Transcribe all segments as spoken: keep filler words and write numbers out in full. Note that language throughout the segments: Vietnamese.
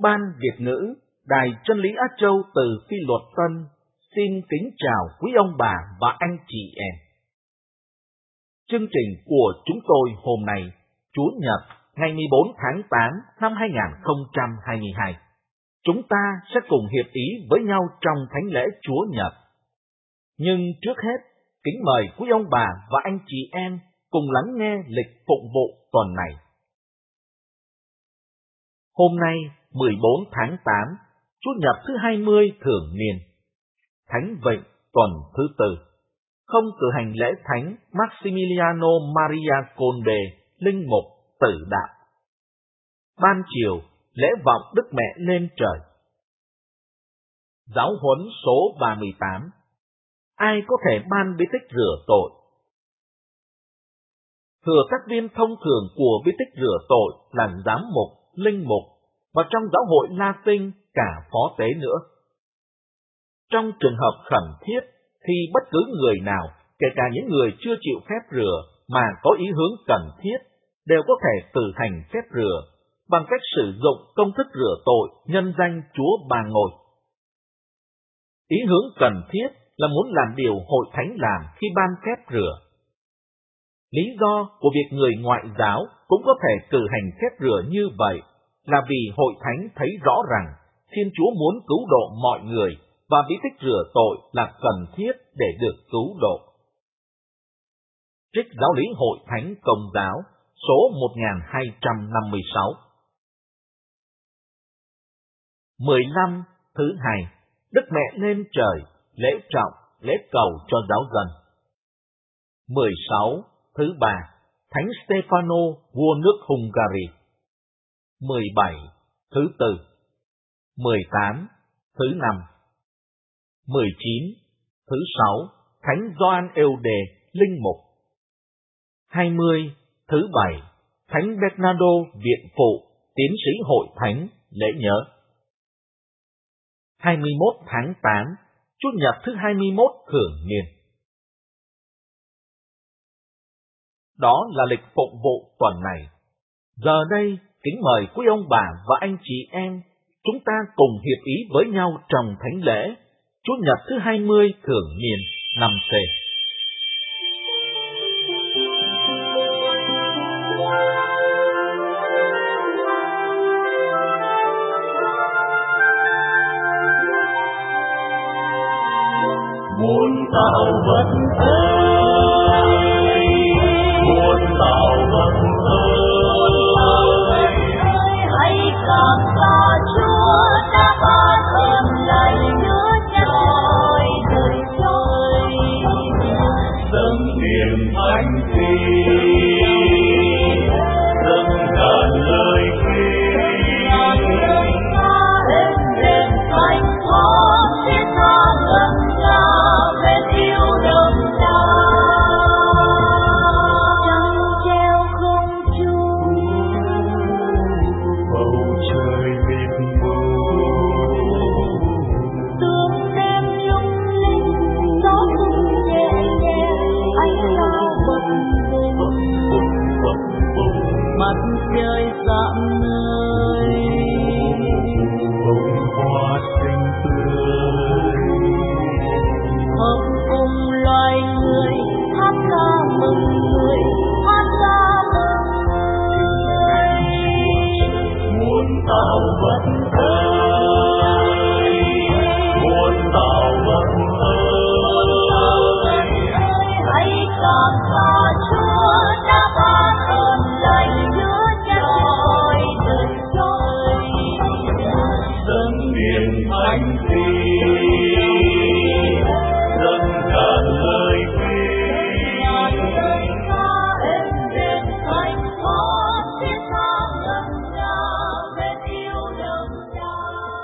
Ban Việt ngữ, Đài Chân lý Á Châu từ Phi Luật Tân xin kính chào quý ông bà và anh chị em. Chương trình của chúng tôi hôm nay, Chủ nhật ngày mười bốn tháng tám năm hai nghìn không trăm hai mươi hai. Chúng ta sẽ cùng hiệp ý với nhau trong thánh lễ Chúa Nhật. Nhưng trước hết, kính mời quý ông bà và anh chị em cùng lắng nghe lịch phụng vụ tuần này. Hôm nay, mười bốn tháng tám, Chủ nhật thứ hai mươi thường niên. Thánh Vịnh tuần thứ tư. Không cử hành lễ thánh Maximiliano Maria Colbe, linh mục tử đạo. Ban chiều, lễ vọng Đức Mẹ lên trời. Giáo huấn số ba mươi tám. Ai có thể ban bí tích rửa tội? Thừa các viên thông thường của bí tích rửa tội là giám mục, linh mục, và trong giáo hội Latin cả phó tế nữa. Trong trường hợp khẩn thiết, thì bất cứ người nào, kể cả những người chưa chịu phép rửa mà có ý hướng cần thiết, đều có thể tự hành phép rửa bằng cách sử dụng công thức rửa tội nhân danh Chúa Ba Ngôi. Ý hướng cần thiết là muốn làm điều hội thánh làm khi ban phép rửa. Lý do của việc người ngoại giáo cũng có thể cử hành phép rửa như vậy là vì hội thánh thấy rõ rằng Thiên Chúa muốn cứu độ mọi người và bí tích rửa tội là cần thiết để được cứu độ. Trích Giáo lý Hội Thánh Công giáo số một nghìn hai trăm năm mươi sáu. mười lăm. Thứ hai, Đức Mẹ lên trời, lễ trọng, lễ cầu cho giáo dân. mười sáu. Thứ ba, Thánh Stefano, vua nước Hungary. mười bảy. Thứ tư. mười tám. Thứ năm. mười chín. Thứ sáu, Thánh Gioan Eude, linh mục. hai mươi. Thứ bảy, Thánh Bernardo, viện phụ, tiến sĩ hội thánh, lễ nhớ. hai mươi mốt tháng tám, Chủ nhật thứ hai mươi mốt thường niên. Đó là lịch phụng vụ tuần này. Giờ đây, kính mời quý ông bà và anh chị em, chúng ta cùng hiệp ý với nhau trong thánh lễ Chủ nhật thứ hai mươi thường niên năm C. Muôn tạo vật ơi, muôn tạo vật ơi, hãy cảm tạ Chúa đã ban ơn lành Chúa trời đời trôi, dâng niềm thánh thi, dâng tràn lời kinh, đến đêm thánh thót thiết tha ngân nga bên yêu đấng Cha. Trăng treo không trung, bầu trời mịt mù, tương đêm lung linh, gió thổi nhẹ nhẹ, ánh sao bập bùng, mặt trời rạng ngời, bông hoa xinh tươi, hợp cùng loài người hát ca mừng người, hát ca mừng người. Muôn tạo vật ơi, muôn tạo vật ơi, hãy cảm tạ Chúa đã ban ơn lành Chúa trời đời trôi, dâng niềm thánh thi, dâng tràn lời kinh, êm đềm thánh thót thiết tha ngân nga bên yêu đấng Cha.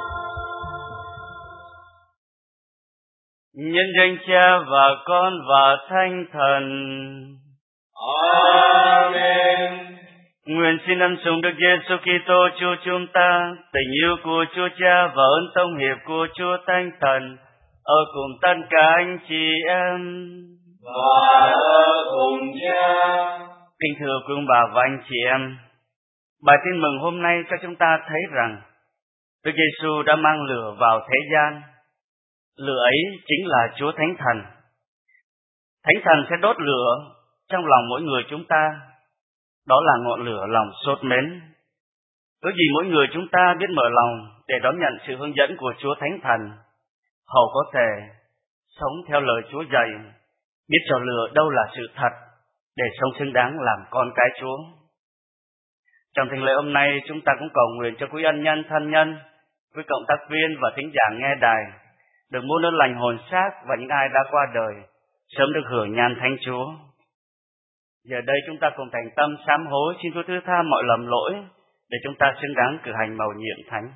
Nhân danh Cha và Con và Thánh Thần. Amen. Nguyện xin ân sủng Đức Giêsu Kitô Chúa chúng ta, tình yêu của Chúa Cha và ơn tông hiệp của Chúa Thánh Thần ở cùng tất cả anh chị em Và ở cùng Cha. Kính thưa quý ông bà và anh chị em, bài tin mừng hôm nay cho chúng ta thấy rằng Đức Giêsu đã mang lửa vào thế gian. Lửa ấy chính là Chúa Thánh Thần. Thánh Thần sẽ đốt lửa trong lòng mỗi người chúng ta. Đó là ngọn lửa lòng sốt mến. Ước gì mỗi người chúng ta biết mở lòng để đón nhận sự hướng dẫn của Chúa Thánh Thần, hầu có thể sống theo lời Chúa dạy, biết chọn lựa đâu là sự thật để sống xứng đáng làm con cái Chúa. Trong thánh lễ hôm nay, chúng ta cũng cầu nguyện cho quý ân nhân, thân nhân, quý cộng tác viên và thính giả nghe đài được muôn ơn lành hồn xác và những ai đã qua đời sớm được hưởng nhan thánh Chúa. Giờ đây chúng ta cùng thành tâm sám hối xin Chúa thứ tha mọi lầm lỗi để chúng ta xứng đáng cử hành mầu nhiệm thánh.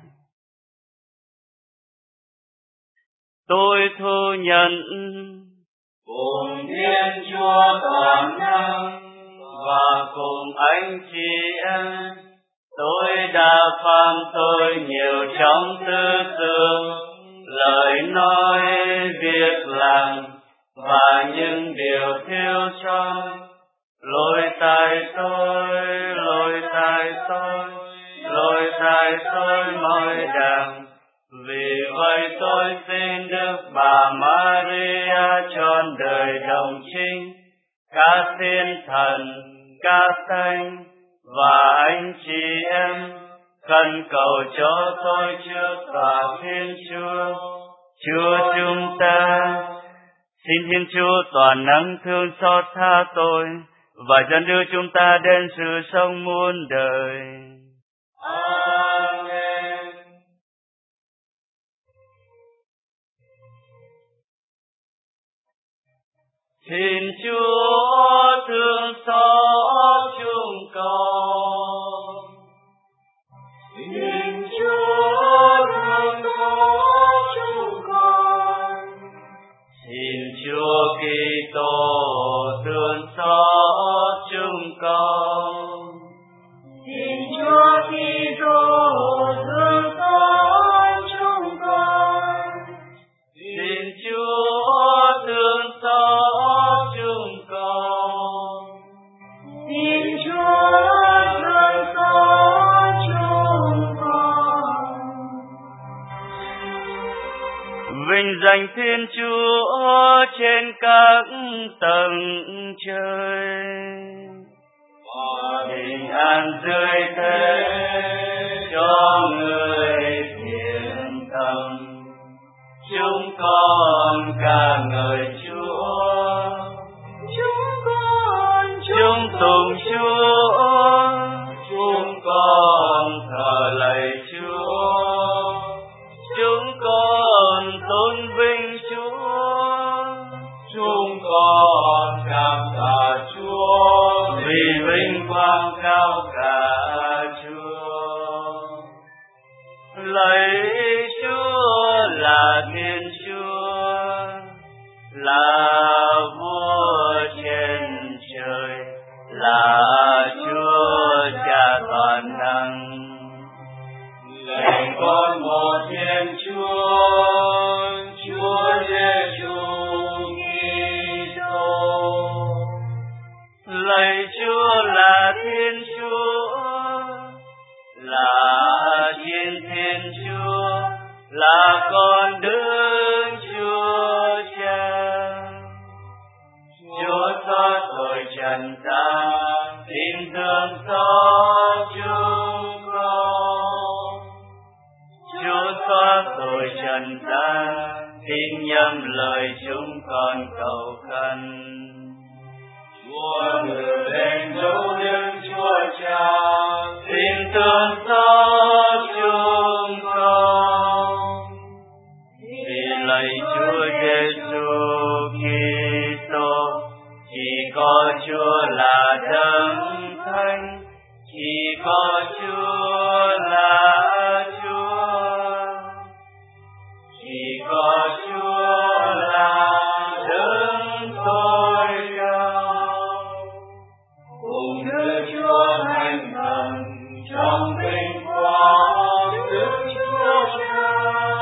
Tôi thu nhận cùng Thiên Chúa toàn năng và cùng anh chị em, tôi đã phạm tội nhiều trong tư tưởng, lời nói, việc làm và những điều thiếu sót. Lỗi tại tôi, lỗi tại tôi, lỗi tại tôi mọi đàng. Vì vậy tôi xin Đức Bà Maria trọn đời đồng trinh, các thiên thần, các thánh và anh chị em khẩn cầu cho tôi trước tòa Thiên Chúa. Chúa chúng ta, xin Thiên Chúa toàn năng thương xót tha tôi và dẫn đưa chúng ta đến sự sống muôn đời. Amen. Xin Chúa thương xót chúng con. Xin Chúa thương xót chúng con. Xin Chúa Kitô thương xót chúng con. Xin Chúa Kitô thương xót chúng con. Xin Chúa thương xót chúng con. Xin Chúa thương xót chúng con. Vinh danh Thiên Chúa trên các tầng trời, bình an dưới thế cho người thiện tâm. Chúng con ca ngợi Chúa, Chúng con chúng tùng Chúa, chúng con thờ lạy Chúa, chúng con tôn vinh Chúa, chúng con cảm tạ Chúa vì vinh quang cao cả Chúa. Lạy Chúa là Thiên Chúa, là Vua trên trời, là Chúa Cha toàn năng. lạy con một Thiên Chúa, Chúa Giêsu Kitô. Lạy Chúa là Thiên Chúa, là Thiên Thiên Chúa, là con Đức Chúa Cha. Chúa xót tội trần gian, xin thương xót chúng con. Chúa xót tội trần gian, xin nhậm lời chúng con cầu khẩn. Chúa ngự lên dấu Đức Chúa Cha, Xin thương xót chúng con. Vì lạy Chúa Giêsu Kitô, chỉ có Chúa là Đấng Thánh, chỉ có Chúa là Chúa, chỉ có Chúa là Đấng tối cao. cùng Đức Chúa Thánh Thần trong vinh quang Đức Chúa Cha.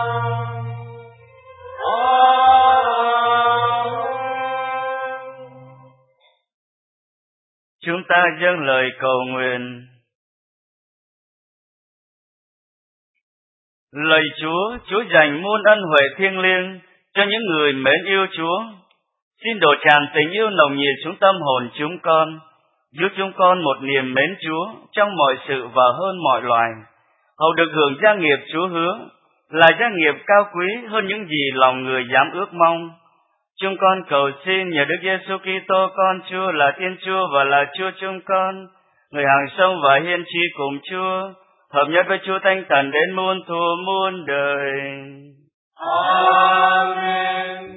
Chúng ta dâng lời cầu nguyện. Lạy Chúa, Chúa dành muôn ân huệ thiêng liêng cho những người mến yêu Chúa. Xin đổ tràn tình yêu nồng nhiệt xuống tâm hồn chúng con, giúp chúng con một niềm mến Chúa trong mọi sự và hơn mọi loài, hầu được hưởng gia nghiệp Chúa hứa, là gia nghiệp cao quý hơn những gì lòng người dám ước mong. Chúng con cầu xin nhờ Đức Giêsu Kitô con Chúa là Thiên Chúa và là Chúa chúng con, người hàng sống và hiên tri cùng Chúa, hợp nhất với Chúa Thánh Thần đến muôn thuở muôn đời. Amen.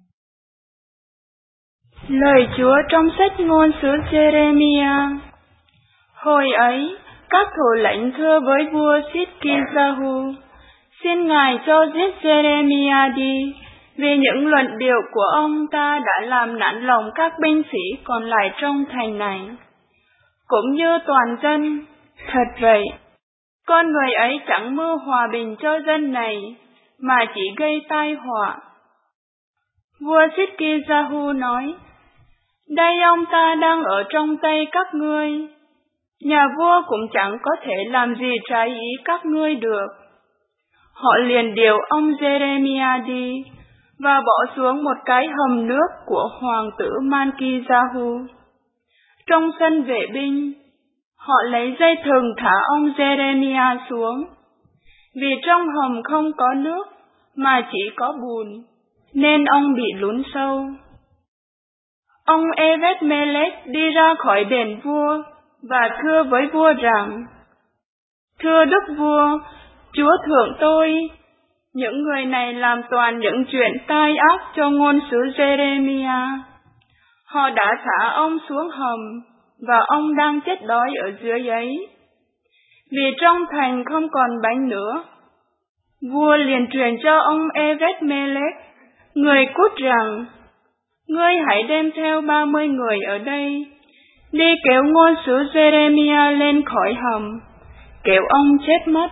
Lời Chúa trong sách ngôn sứ Jeremiah. Hồi ấy, các thủ lĩnh thưa với vua Sitkijahu, xin ngài cho giết Jeremiah đi, vì những luận điệu của ông ta đã làm nản lòng các binh sĩ còn lại trong thành này, cũng như toàn dân. Thật vậy, con người ấy chẳng mưu hòa bình cho dân này, mà chỉ gây tai họa. Vua Sitkijahu nói, đây ông ta đang ở trong tay các ngươi. Nhà vua cũng chẳng có thể làm gì trái ý các ngươi được. Họ liền điều ông Jeremiah đi và bỏ xuống một cái hầm nước của hoàng tử Mankijahu. Trong sân vệ binh, họ lấy dây thừng thả ông Jeremiah xuống. Vì trong hầm không có nước mà chỉ có bùn, nên ông bị lún sâu. Ông Ebed-melech đi ra khỏi đền vua và thưa với vua rằng, thưa đức vua, chúa thượng tôi, những người này làm toàn những chuyện tai ác cho ngôn sứ Jeremiah. Họ đã thả ông xuống hầm, và ông đang chết đói ở dưới ấy, vì trong thành không còn bánh nữa. Vua liền truyền cho ông Ebed-melech, người Cút rằng, ngươi hãy đem theo ba mươi người ở đây, đi kéo ngôn sứ Jeremiah lên khỏi hầm, kéo ông chết mất.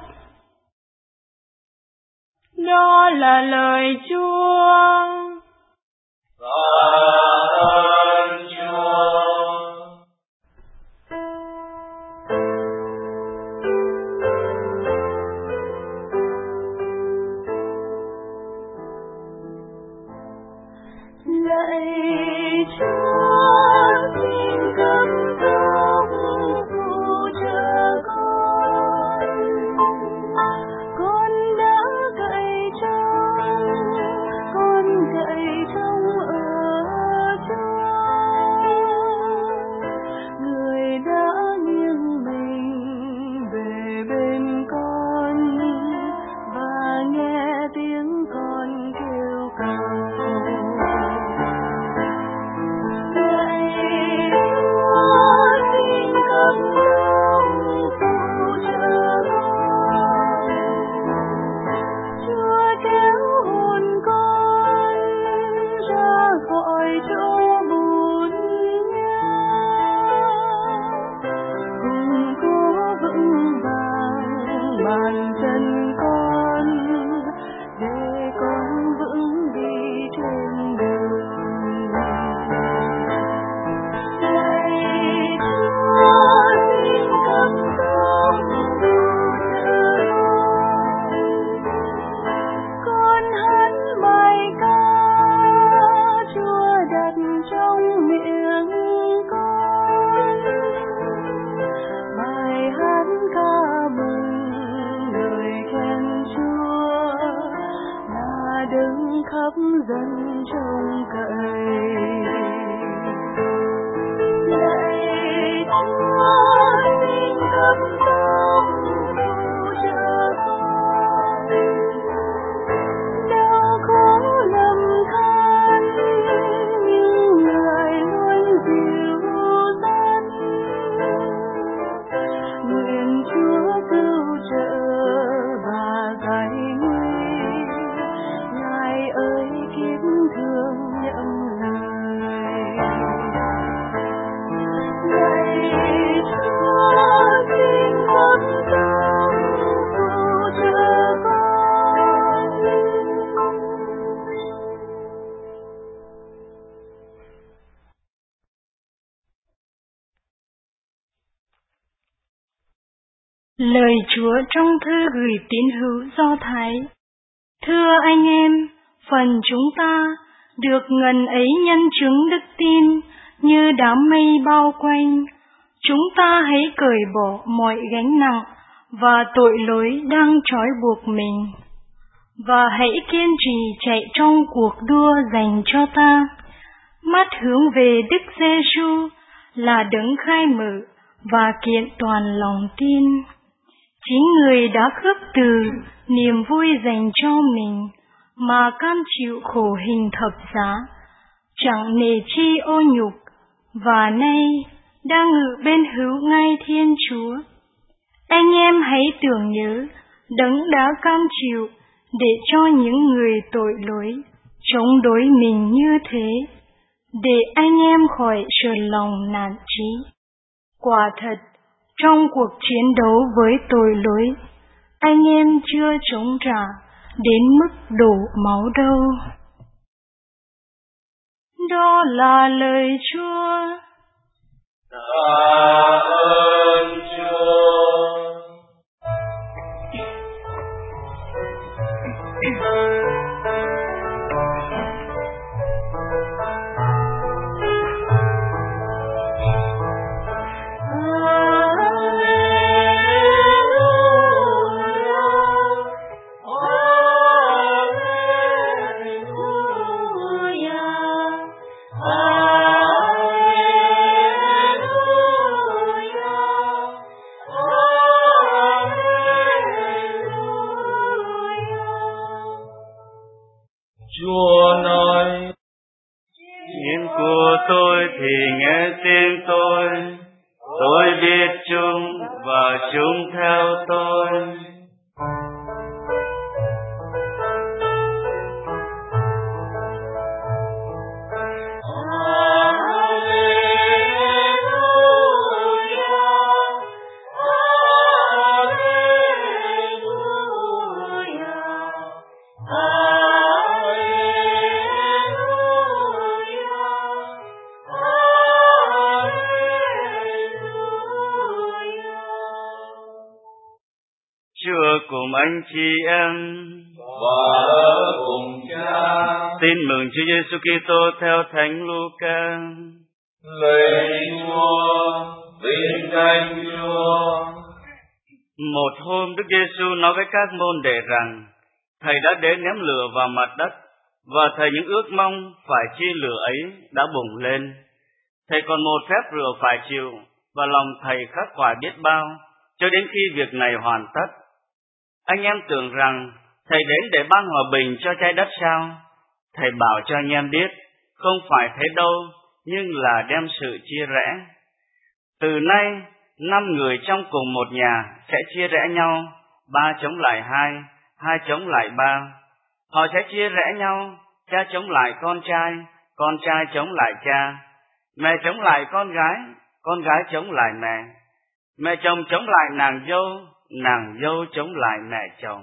Đó là lời Chúa. Tạ ơn Chúa. Lạy Chúa, xin cầm tóc phù trợ con. Con đã cậy trông, con cậy trông ở Chúa. Người đã nghiêng mình về bên con và nghe tiếng con kêu cầu. Dân trông cậy. Lạy Chúa, xin cầm tóc phù trợ con. Đau khổ lầm than, nhưng Ngài luôn dịu dắt. Nguyện Chúa cứu trợ và giải nguy. Ngài ơi, kiếp thương nhận lời. Lời Chúa trong thư gửi tín hữu Do Thái. Thưa anh em, phần chúng ta được ngần ấy nhân chứng đức tin như đám mây bao quanh. Chúng ta hãy cởi bỏ mọi gánh nặng và tội lỗi đang trói buộc mình, và hãy kiên trì chạy trong cuộc đua dành cho ta. Mắt hướng về Đức Giê-xu là đấng khai mở và kiện toàn lòng tin. Chính Người đã khước từ niềm vui dành cho mình mà cam chịu khổ hình thập giá, chẳng nề chi ô nhục, và nay đang ngự bên hữu ngai Thiên Chúa. Anh em hãy tưởng nhớ đấng đã cam chịu để cho những người tội lỗi chống đối mình như thế, để anh em khỏi sờn lòng nản chí. Quả thật, trong cuộc chiến đấu với tội lỗi, anh em chưa chống trả đến mức đổ máu đâu. Đó là lời Chúa. Tạ ơn Chúa. Chúa nói, tiếng của tôi thì nghe tiếng tôi, tôi biết chúng và chúng theo tôi. Chúa cùng anh chị em và ở cùng Cha. Tin mừng Chúa Giêsu Kitô theo Thánh Luca. Lạy Chúa, vinh danh Chúa. Một hôm Đức Giêsu nói với các môn đệ rằng Thầy đã đến ném lửa vào mặt đất, và Thầy những ước mong phải chi lửa ấy đã bùng lên. Thầy còn một phép rửa phải chịu, và lòng Thầy khắc khoải biết bao, cho đến khi việc này hoàn tất. Anh em tưởng rằng Thầy đến để ban hòa bình cho trái đất sao? Thầy bảo cho anh em biết, không phải thế đâu, nhưng là đem sự chia rẽ. Từ nay, năm người trong cùng một nhà sẽ chia rẽ nhau, ba chống lại hai, hai chống lại ba. Họ sẽ chia rẽ nhau, cha chống lại con trai, con trai chống lại cha, mẹ chống lại con gái, con gái chống lại mẹ, mẹ chồng chống lại nàng dâu, nàng dâu chống lại mẹ chồng.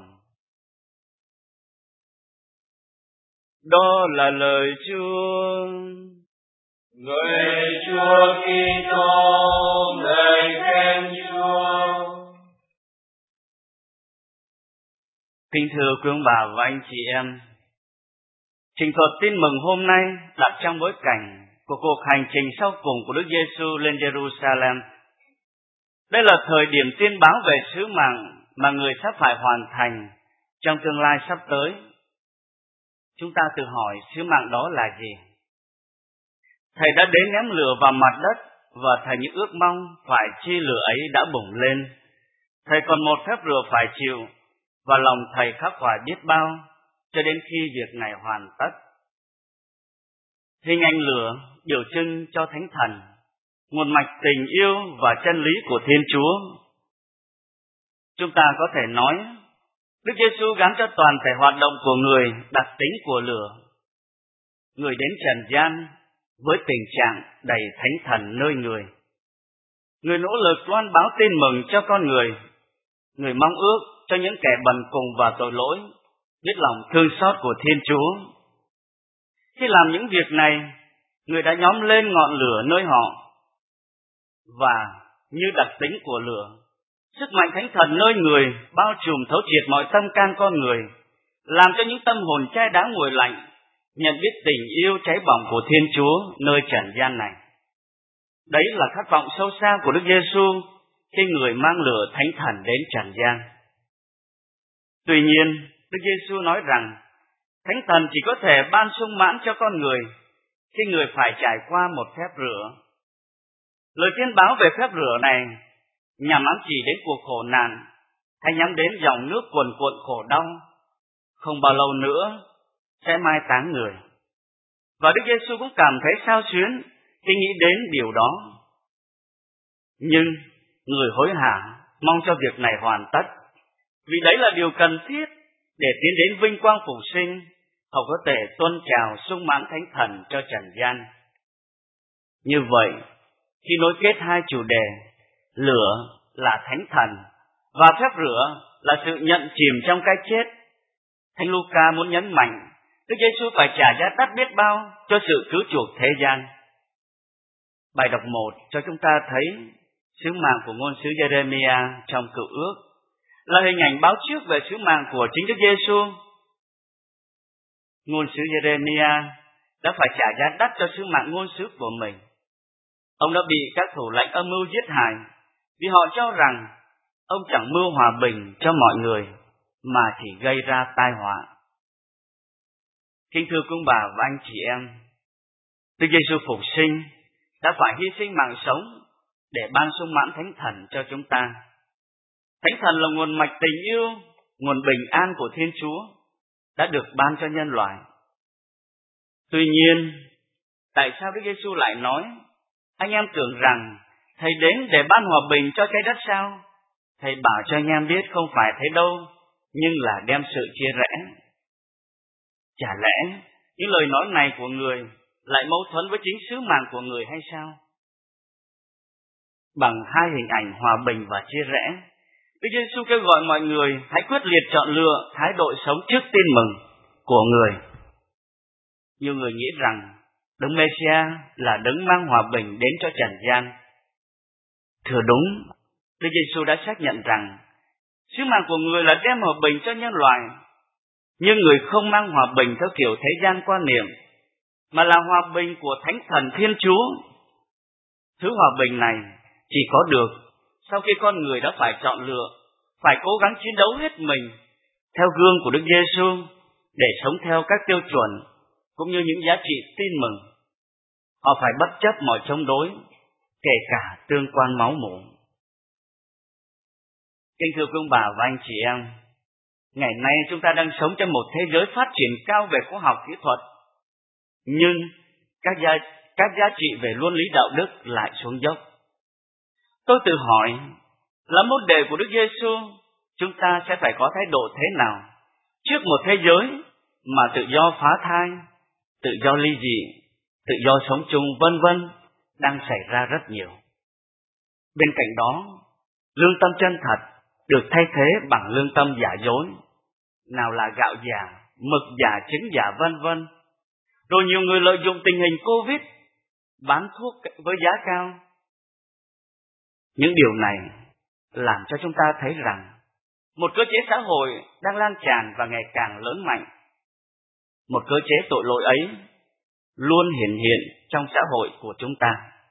Đó là lời Chúa. Người Chúa Kitô, lời khen Chúa. Kính thưa quý ông bà và anh chị em, trình thuật tin mừng hôm nay đặt trong bối cảnh của cuộc hành trình sau cùng của Đức Giêsu lên Jerusalem. Đây là thời điểm tiên báo về sứ mạng mà người sắp phải hoàn thành trong tương lai sắp tới. Chúng ta tự hỏi sứ mạng đó là gì? Thầy đã đến ném lửa vào mặt đất, và Thầy những ước mong phải chi lửa ấy đã bùng lên. Thầy còn một phép rửa phải chịu, và lòng Thầy khắc khoải biết bao, cho đến khi việc này hoàn tất. Hình ảnh lửa biểu trưng cho Thánh Thần, nguồn mạch tình yêu và chân lý của Thiên Chúa. Chúng ta có thể nói, Đức Giêsu gắn cho toàn thể hoạt động của người đặc tính của lửa. Người đến trần gian với tình trạng đầy Thánh Thần nơi người. Người nỗ lực loan báo tin mừng cho con người. Người mong ước cho những kẻ bần cùng và tội lỗi biết lòng thương xót của Thiên Chúa. Khi làm những việc này, người đã nhóm lên ngọn lửa nơi họ. Và như đặc tính của lửa, Sức mạnh Thánh Thần nơi người bao trùm thấu triệt mọi tâm can con người, làm cho những tâm hồn chai đá nguội lạnh nhận biết tình yêu cháy bỏng của Thiên Chúa nơi trần gian này. Đấy là khát vọng sâu xa của Đức Giêsu khi người mang lửa Thánh Thần đến trần gian. Tuy nhiên, Đức Giêsu nói rằng Thánh Thần chỉ có thể ban sung mãn cho con người khi người phải trải qua một phép rửa. Lời tiên báo về phép rửa này nhằm ám chỉ đến cuộc khổ nạn hay nhắm đến dòng nước cuồn cuộn khổ đau không bao lâu nữa sẽ mai táng người. Và Đức Giêsu cũng cảm thấy xao xuyến khi nghĩ đến điều đó. Nhưng người hối hả mong cho việc này hoàn tất, vì đấy là điều cần thiết để tiến đến vinh quang phục sinh, hầu có thể tuôn trào sung mãn Thánh Thần cho trần gian. Như vậy, khi nối kết hai chủ đề, lửa là Thánh Thần và phép rửa là sự nhận chìm trong cái chết, Thánh Luca muốn nhấn mạnh Đức Giêsu phải trả giá đắt biết bao cho sự cứu chuộc thế gian. Bài đọc một cho chúng ta thấy sứ mạng của ngôn sứ Giê-rê-mi-a trong Cựu Ước là hình ảnh báo trước về sứ mạng của chính Đức Giêsu. Ngôn sứ Giê-rê-mi-a đã phải trả giá đắt cho sứ mạng ngôn sứ của mình. Ông đã bị các thủ lãnh âm mưu giết hại vì họ cho rằng ông chẳng mưu hòa bình cho mọi người mà chỉ gây ra tai họa. Kính thưa quý bà và anh chị em, Đức Giêsu phục sinh đã phải hy sinh mạng sống để ban sung mãn Thánh Thần cho chúng ta. Thánh Thần là nguồn mạch tình yêu, nguồn bình an của Thiên Chúa đã được ban cho nhân loại. Tuy nhiên, tại sao Đức Giêsu lại nói anh em tưởng rằng Thầy đến để ban hòa bình cho trái đất sao? Thầy bảo cho anh em biết không phải thế đâu, nhưng là đem sự chia rẽ. Chả lẽ những lời nói này của người lại mâu thuẫn với chính sứ mạng của người hay sao? Bằng hai hình ảnh hòa bình và chia rẽ, Đức Giêsu kêu gọi mọi người hãy quyết liệt chọn lựa thái độ sống trước tin mừng của người. Nhiều người nghĩ rằng Đấng Mê-si-a là đấng mang hòa bình đến cho trần gian. Thưa đúng, Đức Giêsu đã xác nhận rằng sứ mạng của người là đem hòa bình cho nhân loại, nhưng người không mang hòa bình theo kiểu thế gian quan niệm, mà là hòa bình của Thánh Thần Thiên Chúa. Thứ hòa bình này chỉ có được sau khi con người đã phải chọn lựa, phải cố gắng chiến đấu hết mình theo gương của Đức Giêsu để sống theo các tiêu chuẩn cũng như những giá trị tin mừng. Họ phải bất chấp mọi chống đối, kể cả tương quan máu mủ. Kính thưa quý ông bà và anh chị em, ngày nay chúng ta đang sống trong một thế giới phát triển cao về khoa học kỹ thuật, nhưng các giá, các giá trị về luân lý đạo đức lại xuống dốc. Tôi tự hỏi, là môn đề của Đức Giêsu, chúng ta sẽ phải có thái độ thế nào trước một thế giới mà tự do phá thai, tự do ly dị, tự do sống chung vân vân đang xảy ra rất nhiều. Bên cạnh đó, lương tâm chân thật được thay thế bằng lương tâm giả dối, nào là gạo giả, mực giả, trứng giả vân vân. Rồi nhiều người lợi dụng tình hình Covid bán thuốc với giá cao. Những điều này làm cho chúng ta thấy rằng một cơ chế xã hội đang lan tràn và ngày càng lớn mạnh. Một cơ chế tội lỗi ấy luôn hiện hiện trong xã hội của chúng ta.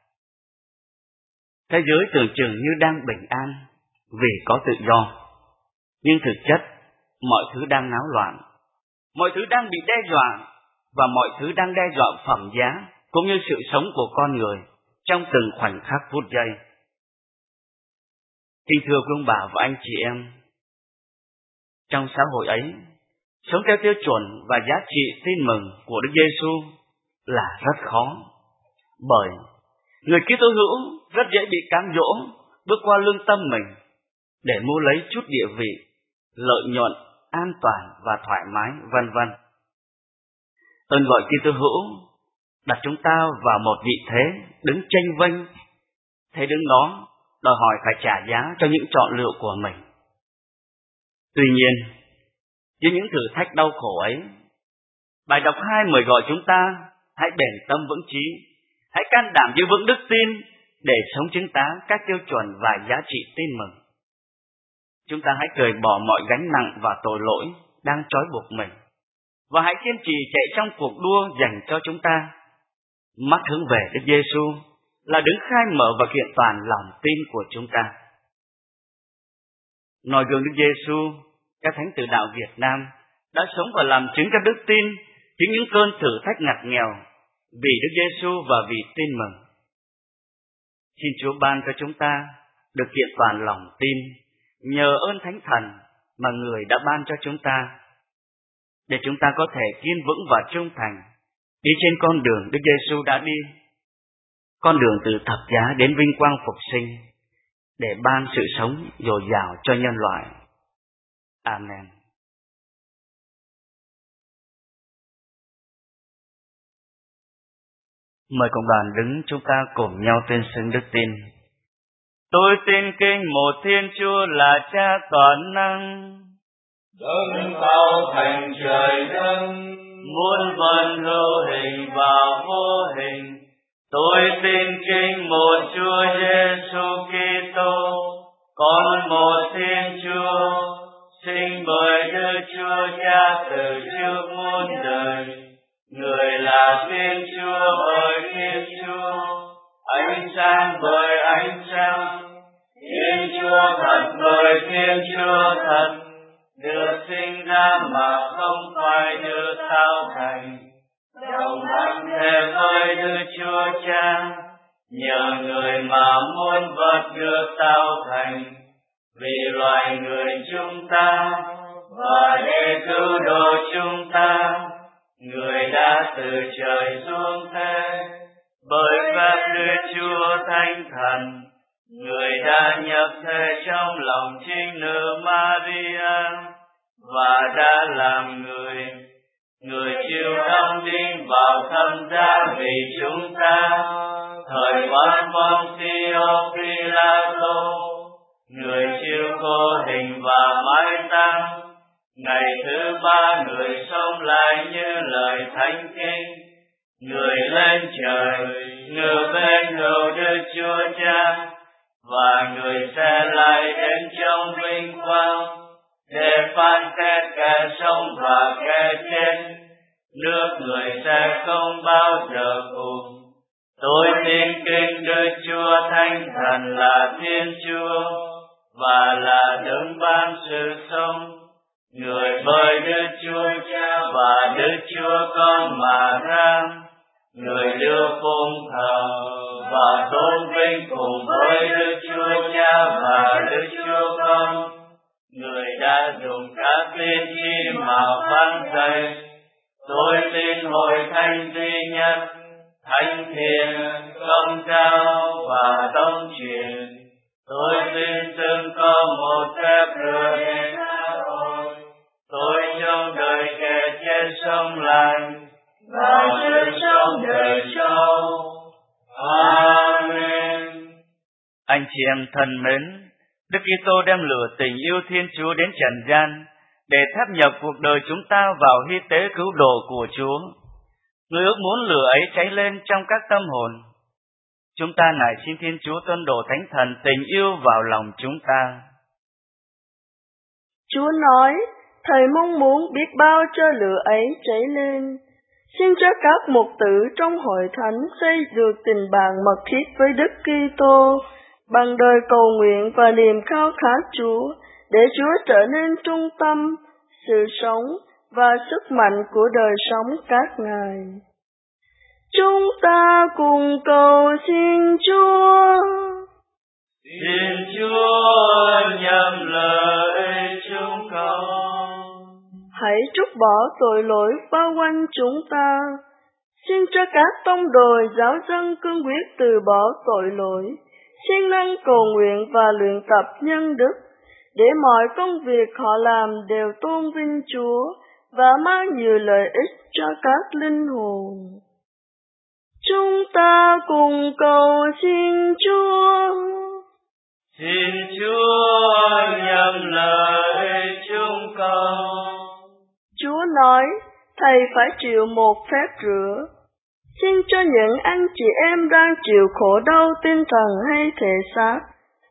Thế giới tưởng chừng như đang bình an vì có tự do, nhưng thực chất mọi thứ đang náo loạn, mọi thứ đang bị đe dọa và mọi thứ đang đe dọa phẩm giá cũng như sự sống của con người trong từng khoảnh khắc phút giây. Kính thưa quý ông bà và anh chị em, trong xã hội ấy, sống theo tiêu chuẩn và giá trị tin mừng của Đức Giêsu là rất khó, bởi người Kitô hữu rất dễ bị cám dỗ bước qua lương tâm mình để mua lấy chút địa vị, lợi nhuận, an toàn và thoải mái, vân vân. Ơn gọi Kitô hữu đặt chúng ta vào một vị thế đứng chênh vênh, thế đứng đó đòi hỏi phải trả giá cho những chọn lựa của mình. Tuy nhiên, với những thử thách đau khổ ấy, bài đọc hai mời gọi chúng ta hãy bền tâm vững chí, hãy can đảm giữ vững đức tin để sống chứng tá các tiêu chuẩn và giá trị tin mừng. Chúng ta hãy cởi bỏ mọi gánh nặng và tội lỗi đang trói buộc mình, và hãy kiên trì chạy trong cuộc đua dành cho chúng ta. Mắt hướng về Đức Giêsu là đấng khai mở và kiện toàn lòng tin của chúng ta. Noi gương Đức Giêsu, các thánh tử đạo Việt Nam đã sống và làm chứng cho đức tin trước những cơn thử thách ngặt nghèo vì Đức Giêsu và vì tin mừng. Xin Chúa ban cho chúng ta được kiện toàn lòng tin nhờ ơn Thánh Thần mà Người đã ban cho chúng ta, để chúng ta có thể kiên vững và trung thành đi trên con đường Đức Giêsu đã đi, con đường từ thập giá đến vinh quang phục sinh, để ban sự sống dồi dào cho nhân loại. Amen. Mời cộng đoàn đứng, chúng ta cùng nhau tuyên xưng đức tin. Tôi tin kính một Thiên Chúa là Cha toàn năng, đấng tạo thành trời đất, muôn vần hữu hình và vô hình. Tôi tin kính một Chúa Giêsu Kitô, con một Thiên Chúa, sinh bởi Đức Chúa Cha từ trước muôn đời. Người là Thiên Chúa bởi Thiên Chúa, ánh sáng bởi ánh sáng, Thiên Chúa thật bởi Thiên Chúa thật, được sinh ra mà không phải được tạo thành, đồng hành thể với Đức Chúa Cha, nhờ Người mà muôn vật được tạo thành, vì loài người chúng ta và để cứu độ chúng ta. Người đã từ trời xuống thế, bởi phép Đức Chúa Thánh Thần, Người đã nhập thể trong lòng trinh nữ Maria, và đã làm người. Người chịu đóng đinh vào thập giá vì chúng ta, thời quan Pôntio Pilato. Người chịu khổ hình và mái táng, ngày thứ ba Người sống lại như lời Thánh Kinh. Người lên trời, ngự bên hữu Đức Chúa Cha, và Người sẽ lại đến trong vinh quang, để phán xét kẻ sống và kẻ chết. Nước Người sẽ không bao giờ cùng. Tôi tin kính Đức Chúa Thánh Thần là Thiên Chúa, và là đấng ban sự sống. Người bởi Đức Chúa Cha và Đức Chúa Con mà ra. Người được phụng thờ và tôn vinh cùng với Đức Chúa Cha và Đức Chúa Con. Người đã dùng các tiên tri mà phán dạy. Tôi tin hội thánh duy nhất, thánh thiện, công giáo và tông truyền. Tôi tin từng có một phép rửa để tha tội. Tôi trong đời kẻ chết sống lại, và sự sống đời sau. Amen. Anh chị em thân mến, Đức Kitô đem lửa tình yêu Thiên Chúa đến trần gian để tháp nhập cuộc đời chúng ta vào hy tế cứu độ của Chúa. Người ước muốn lửa ấy cháy lên trong các tâm hồn. Chúng ta nài xin Thiên Chúa tuôn đổ Thánh Thần tình yêu vào lòng chúng ta. Chúa nói, Thầy mong muốn biết bao cho lửa ấy cháy lên. Xin cho các mục tử trong hội thánh xây được tình bạn mật thiết với Đức Kitô bằng đời cầu nguyện và niềm khao khát Chúa, để Chúa trở nên trung tâm, sự sống và sức mạnh của đời sống các ngài. Chúng ta cùng cầu xin Chúa. Xin Chúa nhậm lời chúng con. Hãy trút bỏ tội lỗi bao quanh chúng ta. Xin cho các tông đồ giáo dân cương quyết từ bỏ tội lỗi, siêng năng cầu nguyện và luyện tập nhân đức, để mọi công việc họ làm đều tôn vinh Chúa và mang nhiều lợi ích cho các linh hồn. Chúng ta cùng cầu xin Chúa. Xin Chúa nhậm lời chúng con. Chúa nói, Thầy phải chịu một phép rửa. Xin cho những anh chị em đang chịu khổ đau tinh thần hay thể xác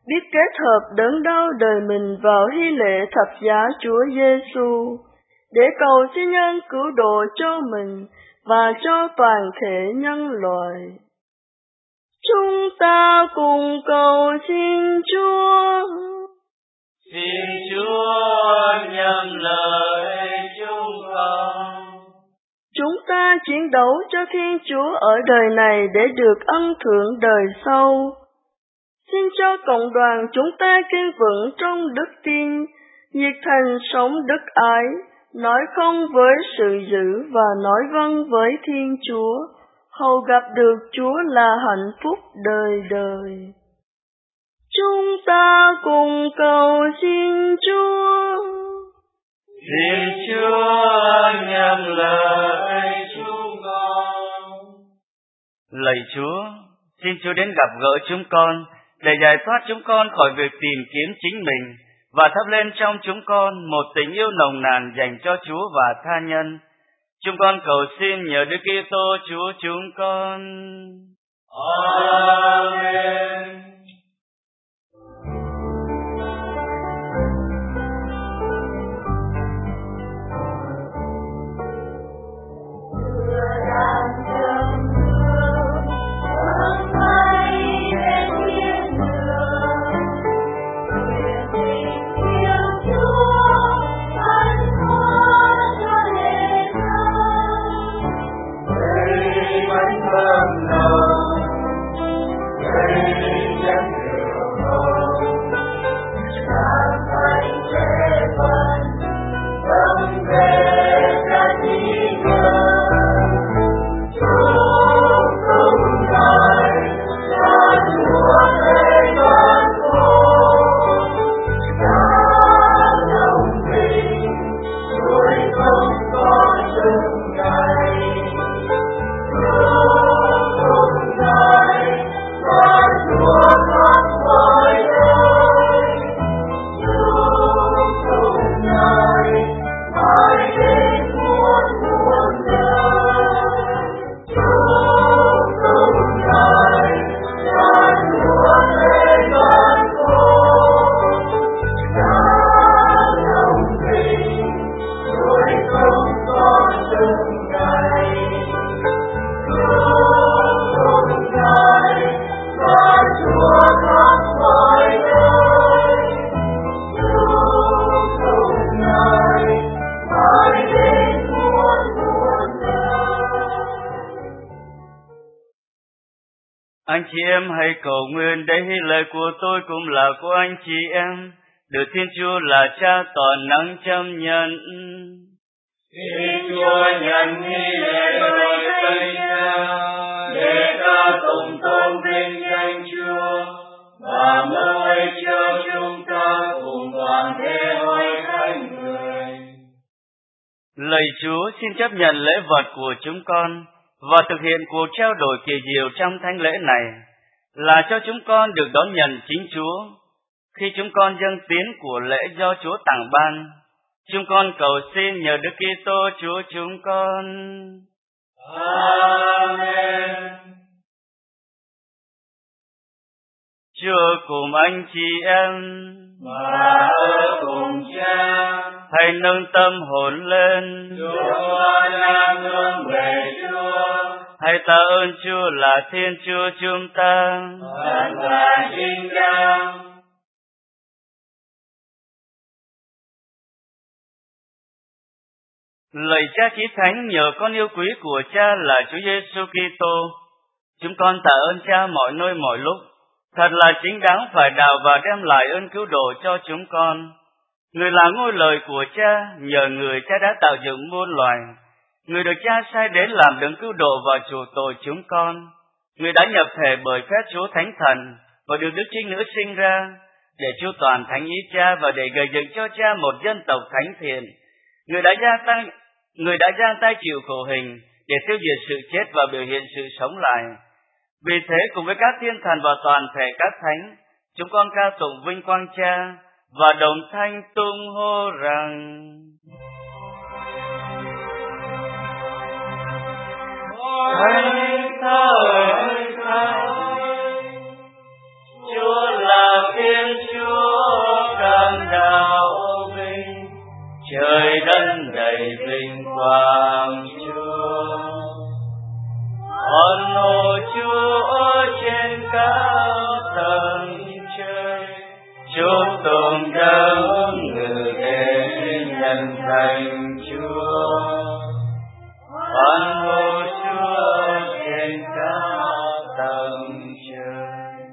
biết kết hợp đớn đau đời mình vào hy lễ thập giá Chúa Giêsu, để cầu xin nhân cứu độ cho mình và cho toàn thể nhân loại. Chúng ta cùng cầu xin Chúa. Xin Chúa nhậm lời chúng con. Chúng ta chiến đấu cho Thiên Chúa ở đời này để được ân thưởng đời sau. Xin cho cộng đoàn chúng ta kiên vững trong đức tin, nhiệt thành sống đức ái, nói không với sự dữ và nói vâng với Thiên Chúa, hầu gặp được Chúa là hạnh phúc đời đời. Chúng ta cùng cầu xin Chúa. Xin Chúa nhậm lời chúng con. Lạy Chúa, xin Chúa đến gặp gỡ chúng con để giải thoát chúng con khỏi việc tìm kiếm chính mình và thắp lên trong chúng con một tình yêu nồng nàn dành cho Chúa và tha nhân. Chúng con cầu xin nhờ Đức Kitô Chúa chúng con. Amen. Anh chị em hãy cầu nguyện để hy lễ của tôi cũng là của anh chị em, được Thiên Chúa là Cha toàn năng chấp nhận. Xin Chúa nhận hy lễ với Thánh Cha, để ta cùng tôn vinh danh Chúa và mong ích cho chúng ta cùng toàn thể hội thánh người. Lạy Chúa, xin chấp nhận lễ vật của chúng con và thực hiện cuộc trao đổi kỳ diệu trong thánh lễ này, là cho chúng con được đón nhận chính Chúa. Khi chúng con dâng tín của lễ do Chúa tặng ban, chúng con cầu xin nhờ Đức Kitô Chúa chúng con. Amen. Chúa cùng anh chị em và ở cùng Cha, hãy nâng tâm hồn lên. Chúng con đang hướng về Chúa. Hãy tạ ơn Chúa là Thiên Chúa chúng ta. Thật là chính đáng. Lạy Cha Chí Thánh, nhờ con yêu quý của Cha là Chúa Giêsu Kitô, chúng con tạ ơn Cha mọi nơi mọi lúc. Thật là chính đáng phải đào và đem lại ơn cứu độ cho chúng con. Người là ngôi lời của Cha, nhờ người Cha đã tạo dựng muôn loài. Người được Cha sai đến làm đấng cứu độ và chuộc tội chúng con. Người đã nhập thể bởi phép Chúa Thánh Thần và được Đức Trinh Nữ sinh ra, để chu toàn thánh ý Cha và để gây dựng cho Cha một dân tộc thánh thiện. Người đã giang tay, người đã giang tay chịu khổ hình để tiêu diệt sự chết và biểu hiện sự sống lại. Vì thế, cùng với các thiên thần và toàn thể các thánh, chúng con ca tụng vinh quang Cha và đồng thanh tung hô rằng: Thánh Thánh Thánh, Chúa là Thiên lạy vinh quang Chúa. Con ngôi Chúa trên cao tầng trời, chúc tụng đấng ngự đến nhân danh Chúa. Con ngôi Chúa trên cao tầng trời.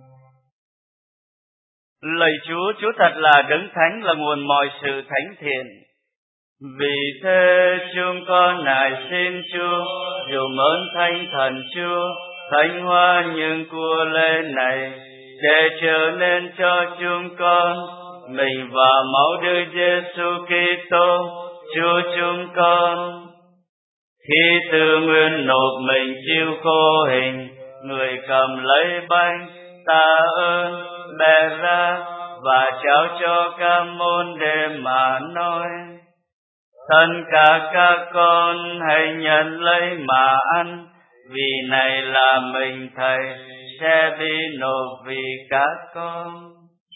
Lạy Chúa, Chúa thật là đấng thánh, là nguồn mọi sự thánh thiện. Vì thế chúng con nài xin Chúa, dù mớn thánh thần Chúa, thánh hoa những của lễ này, để trở nên cho chúng con mình và máu Đức Giêsu Kitô, Chúa chúng con. Khi tự nguyện nộp mình chịu khổ hình, người cầm lấy bánh tạ ơn bẻ ra và trao cho các môn đệ mà nói: Tất cả các con hãy nhận lấy mà ăn, vì này là mình Thầy sẽ bị nộp vì các con.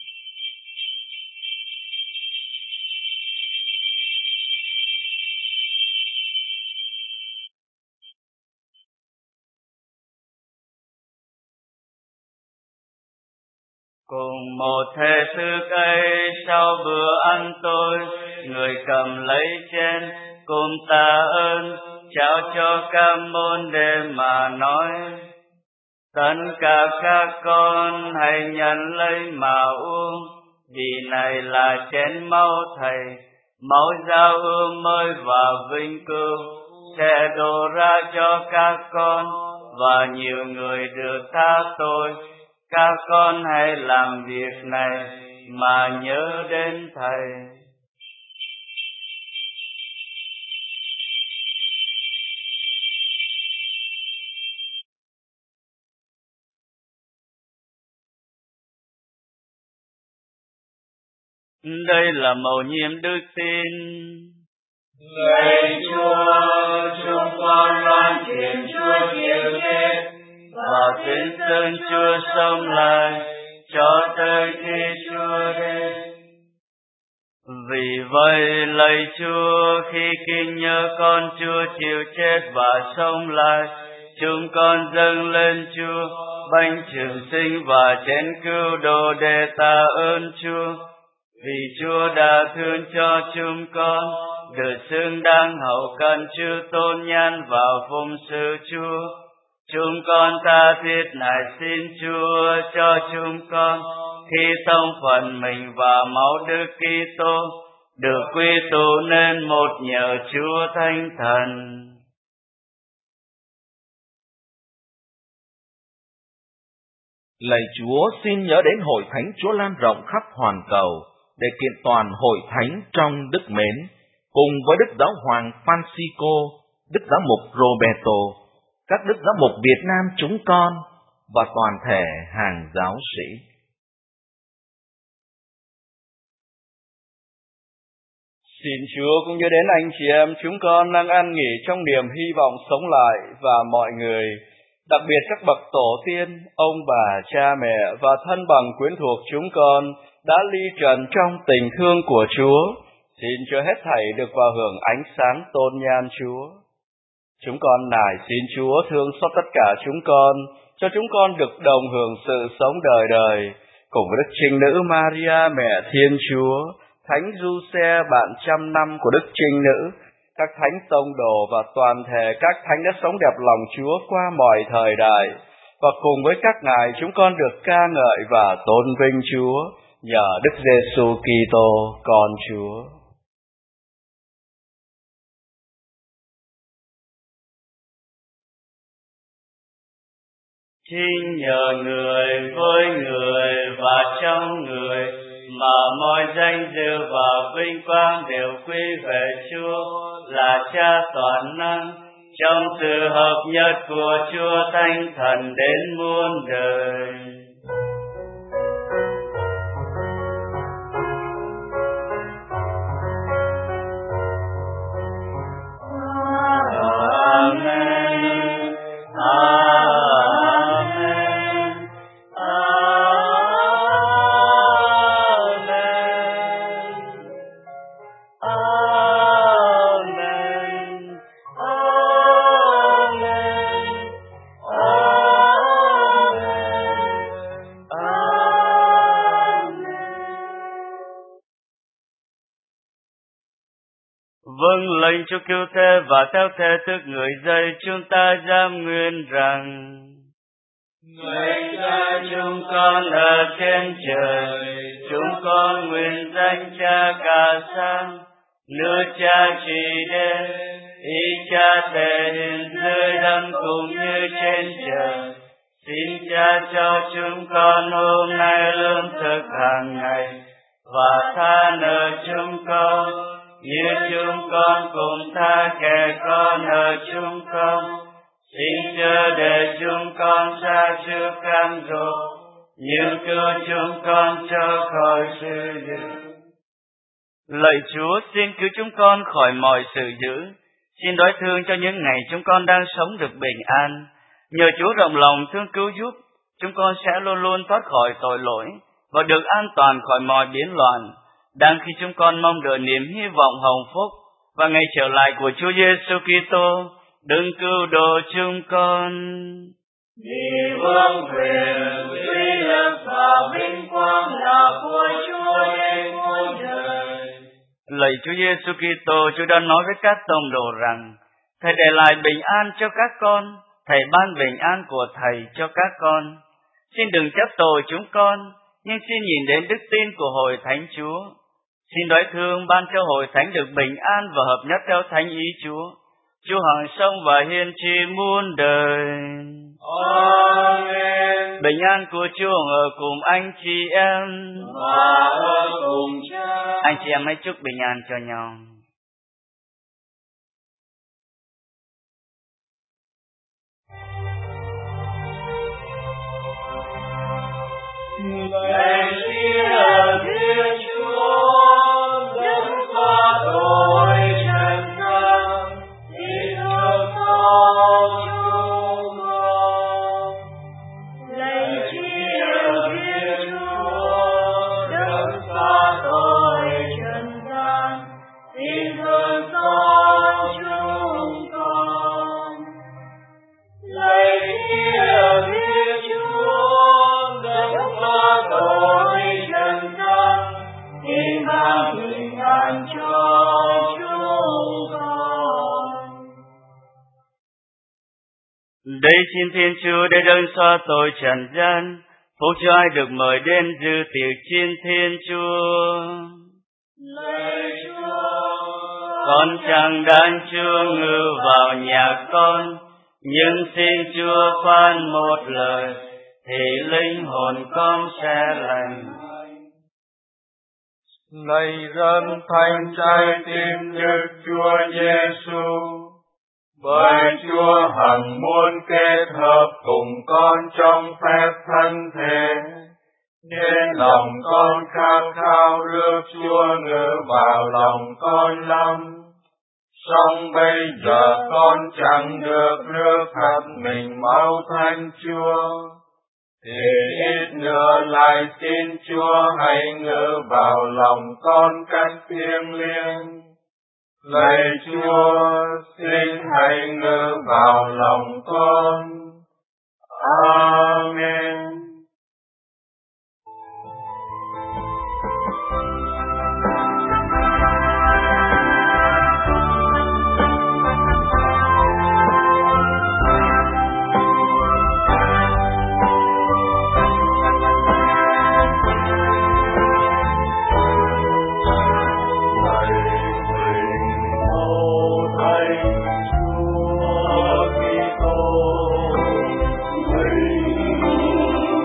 Cùng một thể thức ấy, sau bữa ăn tối, người cầm lấy chén cùng tạ ơn, trao cho các môn đệ mà nói: Tất cả các con hãy nhận lấy mà uống, vì này là chén máu Thầy, máu giao ước mới và vinh cưu, sẽ đổ ra cho các con và nhiều người được tha tội. Các con hãy làm việc này mà nhớ đến Thầy. Đây là mầu nhiệm đức tin. Lạy Chúa, chúng con loan truyền Chúa chịu chết và tin xưng Chúa sống lại cho tới khi Chúa đến. Vì vậy, lạy Chúa, khi kinh nhớ con Chúa chịu chết và sống lại, chúng con dâng lên Chúa bánh trường sinh và chén cứu độ để tạ ơn Chúa. Vì Chúa đã thương cho chúng con, được xứng đáng hậu cần chư tôn nhan vào phụng sự Chúa. Chúng con tha thiết nài xin Chúa cho chúng con khi tông phần mình và máu Đức Kitô được quy tụ nên một nhờ Chúa Thánh Thần. Lạy Chúa, xin nhớ đến hội thánh Chúa lan rộng khắp hoàn cầu để kiện toàn hội thánh trong đức mến, cùng với Đức Giáo hoàng Francisco, Đức Giám mục Roberto, các Đức Giám mục Việt Nam chúng con và toàn thể hàng giáo sĩ. Xin Chúa cũng nhớ đến anh chị em chúng con đang an nghỉ trong niềm hy vọng sống lại, và mọi người, đặc biệt các bậc tổ tiên, ông bà, cha mẹ và thân bằng quyến thuộc chúng con đã ly trần trong tình thương của Chúa. Xin cho hết thảy được vào hưởng ánh sáng tôn nhan Chúa. Chúng con nài xin Chúa thương xót tất cả chúng con, cho chúng con được đồng hưởng sự sống đời đời, cùng với Đức Trinh Nữ Maria mẹ Thiên Chúa, Thánh Giuse bạn trăm năm của Đức Trinh Nữ, các thánh tông đồ và toàn thể các thánh đã sống đẹp lòng Chúa qua mọi thời đại, và cùng với các ngài chúng con được ca ngợi và tôn vinh Chúa nhờ Đức Giêsu Kitô con Chúa. Chính nhờ người, với người và trong người mà mọi danh dự và vinh quang đều quy về Chúa là Cha toàn năng, trong sự hợp nhất của Chúa Thánh Thần đến muôn đời. Amen. Amen. Amen. Amen. Vâng lệnh cho cứu thế và theo thế thức người dạy chúng ta dám nguyện rằng người cha chúng con ở trên trời, chúng con nguyện danh Cha cả sáng, nước Cha trị đến, ý Cha thể hiện dưới đất cũng như trên trời. Xin Cha cho chúng con hôm nay lương thực hàng ngày, và tha nợ chúng con, như chúng con cũng tha kẻ có nợ chúng con. Xin chớ để chúng con xa trước cam dỗ, nhưng cứu chúng con cho khỏi sự dữ. Lạy Chúa, xin cứu chúng con khỏi mọi sự dữ. Xin đói thương cho những ngày chúng con đang sống được bình an. Nhờ Chúa rộng lòng thương cứu giúp, chúng con sẽ luôn luôn thoát khỏi tội lỗi và được an toàn khỏi mọi biến loạn, đang khi chúng con mong đợi niềm hy vọng hồng phúc và ngày trở lại của Chúa Giêsu Kitô, đấng cứu độ chúng con. Vì vương quyền, uy lực và vinh quang là của Chúa đến muôn đời. Lạy Chúa Giêsu Kitô, Chúa đã nói với các tông đồ rằng Thầy để lại bình an cho các con, Thầy ban bình an của Thầy cho các con. Xin đừng chấp tội chúng con, nhưng xin nhìn đến đức tin của hội thánh Chúa. Xin đói thương ban cho hội thánh được bình an và hợp nhất theo thánh ý Chúa. Chúa hằng sống và hiên tri muôn đời. Amen. Bình an của Chúa ở cùng anh chị em và ở cùng Cha. Anh chị em hãy chúc bình an cho nhau. Lạy Chúa, Thiên Chúa, đấng xóa tội trần gian, xin thương xót chúng con. Lạy Chúa, Thiên Chúa, đấng xóa tội trần gian, xin thương xót chúng con. Lạy Chúa, Thiên Chúa, đấng xóa tội trần gian, xin ban bình an cho chúng con. Đây xin Thiên Chúa để đấng xóa tội trần gian, phúc cho ai được mời đến dự tiệc chiên Thiên Chúa. Lạy Chúa, Con chẳng đáng Chúa ngự vào nhà con, nhưng xin Chúa phán một lời, thì linh hồn con sẽ lành. Lạy dân thanh trái tim Đức Chúa Giêsu, bởi Chúa hằng muốn kết hợp cùng con trong phép thân thể, nên lòng con khát khao rước Chúa ngự vào lòng con lắm. Song bây giờ con chẳng được rước hạt mình máu Thánh Chúa, thì ít nữa lại xin Chúa hãy ngự vào lòng con cách thiêng liêng. Lạy Chúa, xin hãy ngự vào lòng con. Amen. Hãy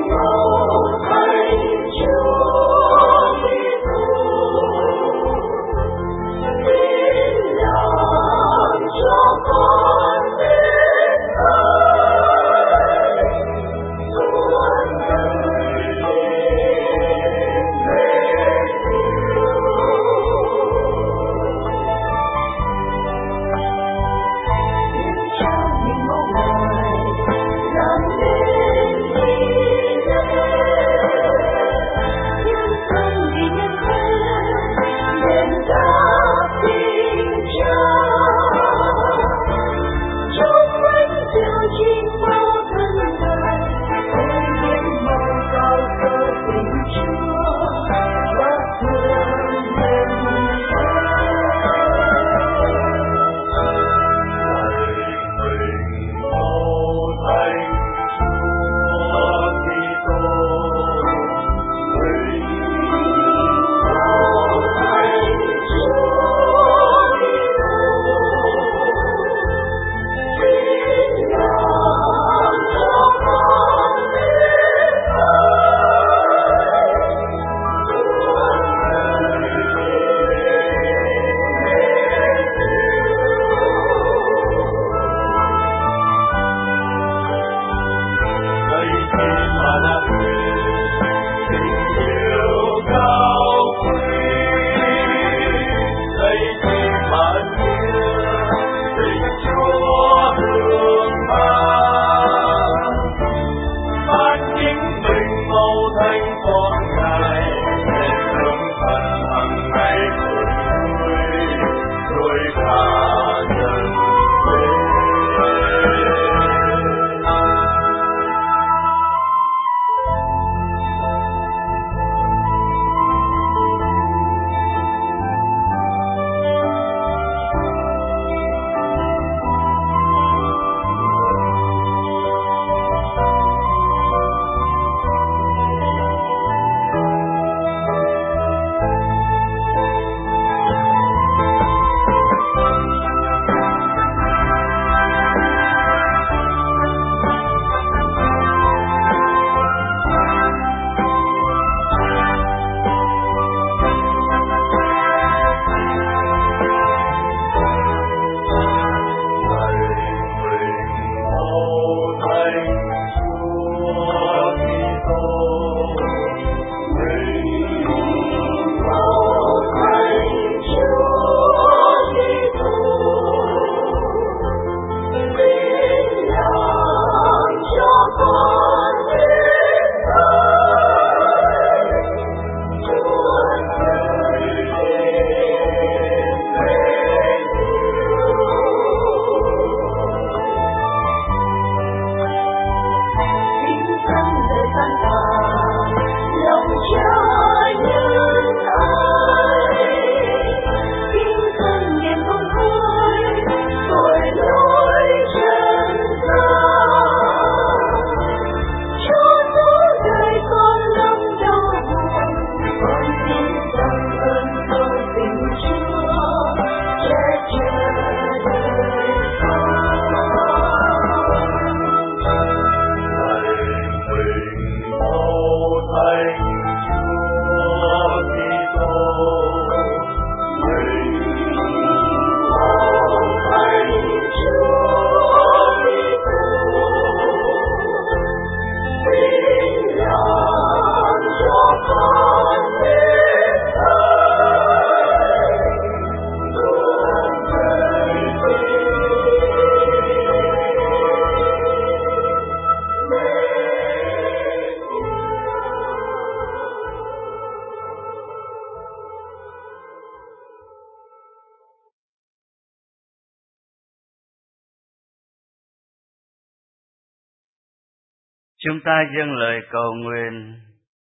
Chúng ta dâng lời cầu nguyện.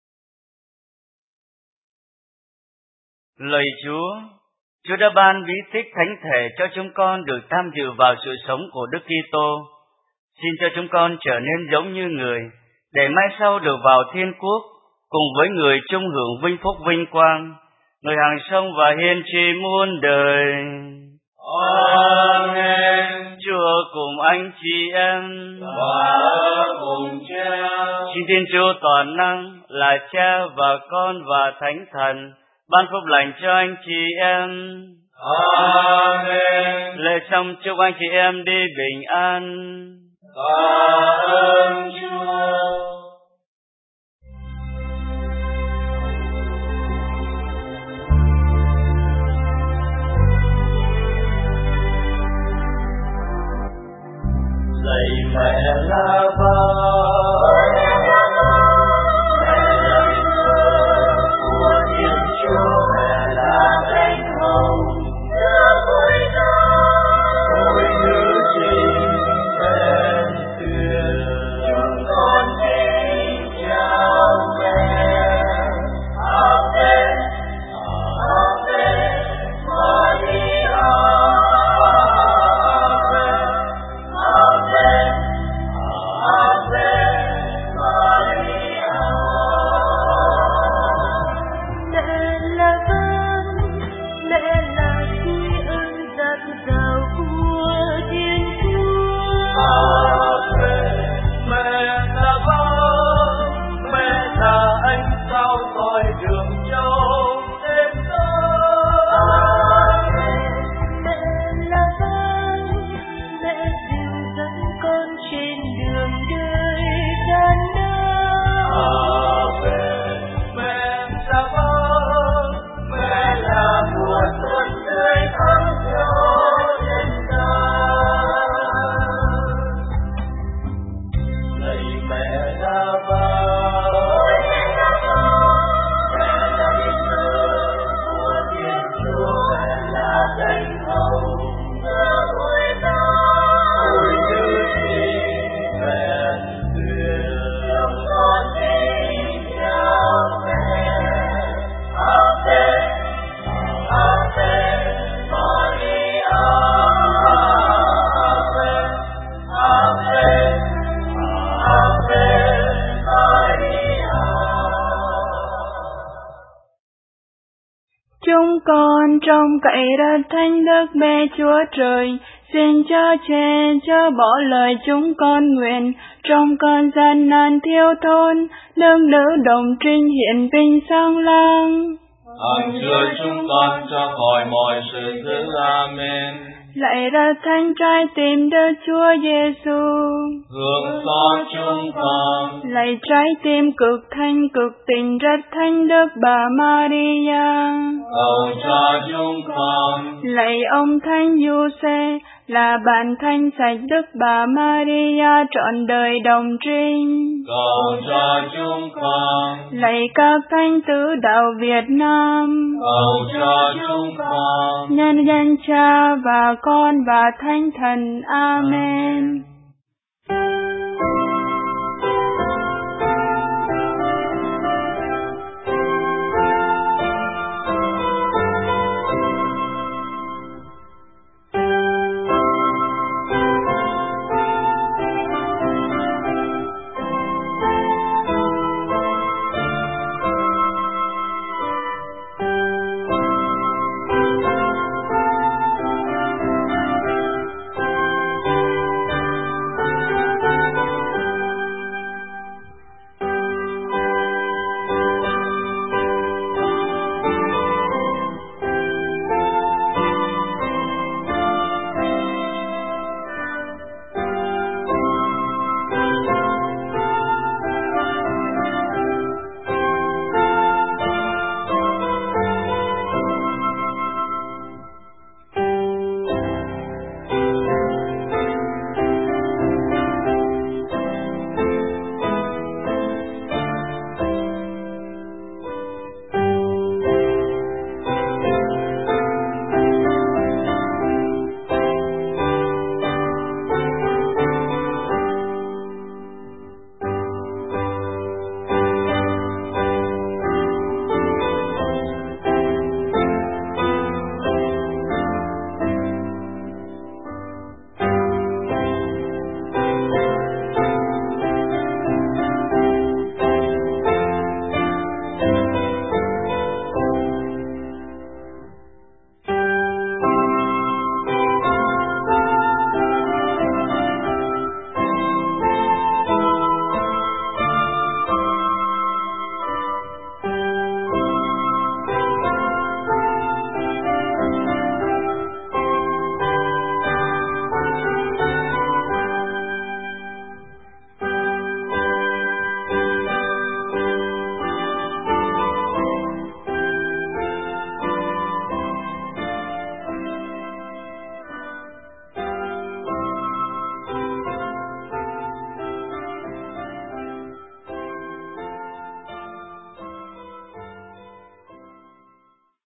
Lạy Chúa, Chúa đã ban bí tích thánh thể cho chúng con được tham dự vào sự sống của Đức Kitô. Xin cho chúng con trở nên giống như người, để mai sau được vào thiên quốc, cùng với người chung hưởng vinh phúc vinh quang, người hàng sống và hiên tri muôn đời. Amen. Chúa cùng anh chị em và cùng Cha. Xin Thiên Chúa toàn năng là Cha và Con và Thánh Thần ban phúc lành cho anh chị em. Amen. Lễ xong chúc anh chị em đi bình an. Tạ ơn Chúa. Lạy mẹ là ba, mẹ lời thơ của Thiên Chúa, mẹ là cánh hồng giữa vui ca, ôi nữ trinh mẹ tuyệt, chúng con kính chào mẹ. Ave, Ave Maria. Chúng con trong cậy đất thánh đức mẹ Chúa Trời, xin cho che cho bỏ lời chúng con nguyện trong cơn gian nan thiếu thốn, nương nữ đồng trinh hiện vinh sang lang. Hằng chúa chúng con cho khỏi mọi sự dữ. Amen. Lạy đất thánh trái tim Đức Chúa Giêsu, hướng xót chúng con. Lạy trái tim cực thanh cực tình rất thánh Đức Bà Maria, cầu cho chúng con. Lạy ông thánh Giuse, là bạn thanh sạch Đức Bà Maria trọn đời đồng trinh, cầu cho chúng con. Lạy các thánh tứ đạo Việt Nam, cầu cho chúng con. nhân danh Cha và Con và Thánh Thần. Amen.